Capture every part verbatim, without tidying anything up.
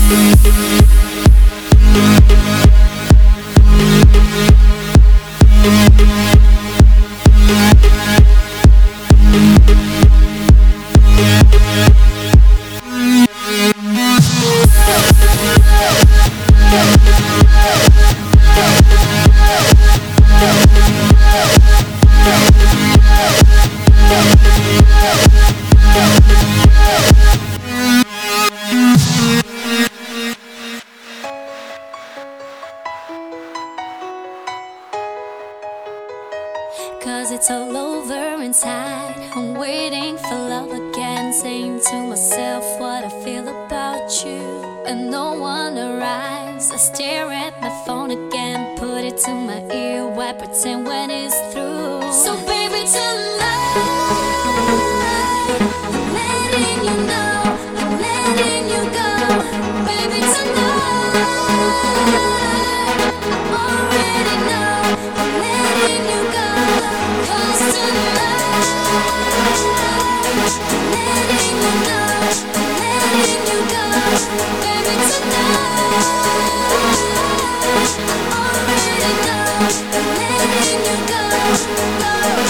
Cause it's all over inside. I'm waiting for love again, saying to myself what I feel about you. And no one arrives. I stare at my phone again, put it to my ear, why pretend when it's through? So baby tonight, I'm letting you know, I'm letting you go. Baby tonight, I already know, I'm letting you go. Cause tonight, I'm letting you know, I'm letting you go. Baby tonight, I already know, I'm letting you go. Go,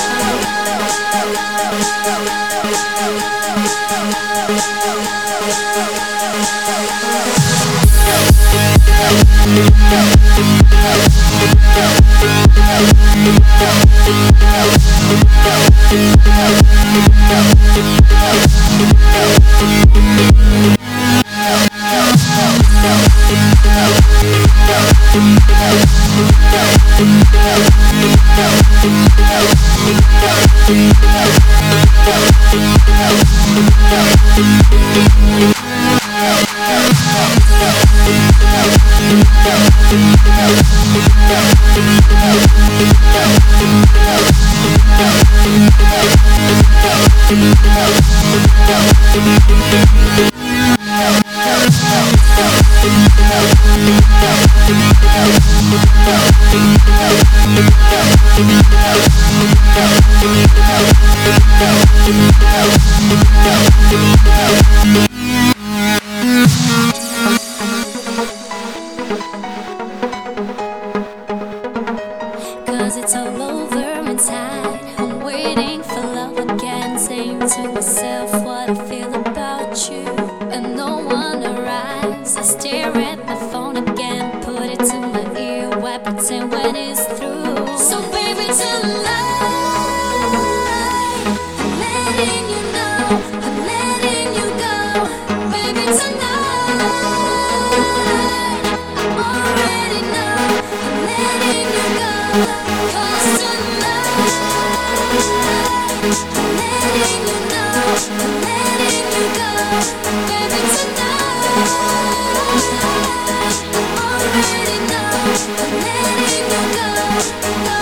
Cause it's all over inside. I'm waiting for love again, saying to myself what I feel about you. And no one arrives. I stare at my phone again, put it to my ear, why pretend when it's through? So baby tonight, I'm letting you know, I'm letting you go. Baby tonight, I already know, I'm letting you go. Cause tonight, I'm letting you know, I'm letting you go. Baby tonight, I already know, I'm letting you go. Go,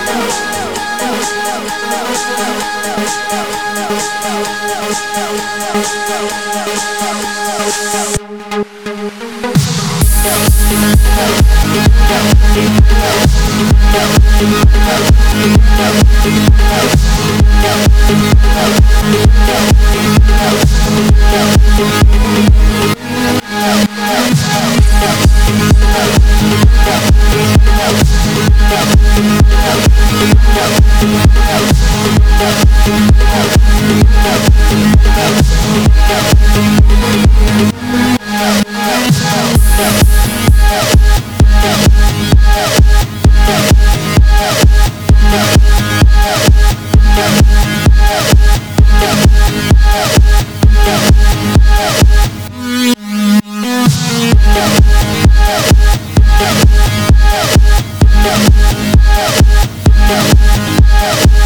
Yeah.